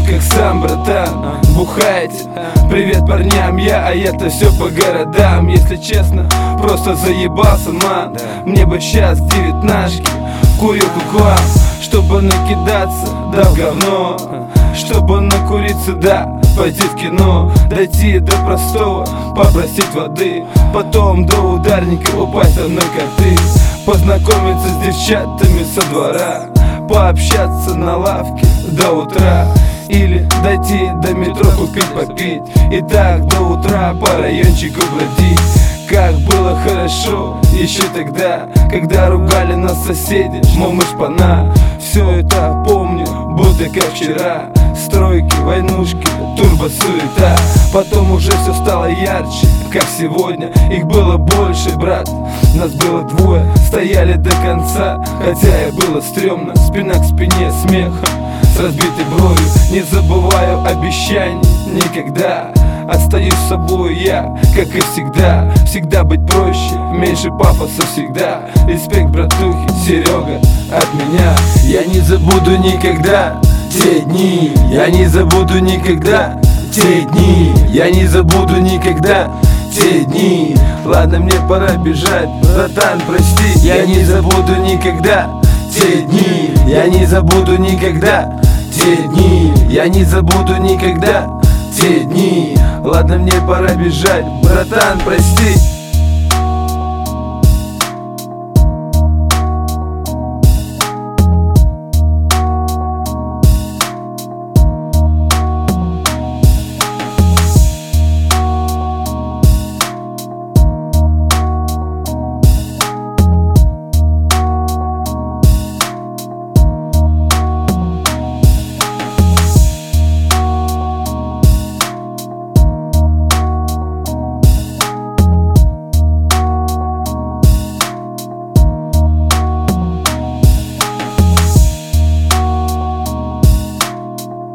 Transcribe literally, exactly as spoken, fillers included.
как сам, братан. Бухайте, привет парням, я, а это все по городам. Если честно, просто заебался, ман. Мне бы сейчас девятнашки, курилку к вам, чтобы накидаться, да в говно. Чтобы накуриться, да, пойти в кино. Дойти до простого, попросить воды. Потом до ударника упасть на наркоты. Познакомиться с девчатами со двора. Пообщаться на лавке до утра. Или дойти до метро, купить, попить. И так до утра по райончику бродить. Как было хорошо еще тогда, когда ругали нас соседи, мол, мы шпана. Все это помню, будто как вчера. Стройки, войнушки, турбо-суета. Потом уже все стало ярче, как сегодня. Их было больше, брат, нас было двое. Стояли до конца, хотя и было стрёмно. Спина к спине, смех с разбитой бровью. Не забываю обещаний никогда. Остаюсь с собой я, как и всегда. Всегда быть проще, меньше пафоса всегда. Респект, братухи, Серега, от меня. Я не забуду никогда те дни. Я не забуду никогда те дни. Я не забуду никогда те дни. Ладно, мне пора бежать, братан, прости. Я не забуду никогда те дни. Я не забуду никогда те дни. Я не забуду никогда те дни. Ладно, мне пора бежать, братан, прости.